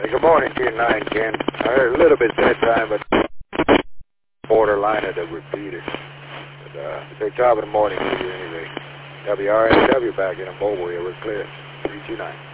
Good morning to you, 9, Ken. I heard a little bit that time, but borderline of the repeater. But say top of the morning to you anyway. WRSW back in a mobile here. We're clear. 329.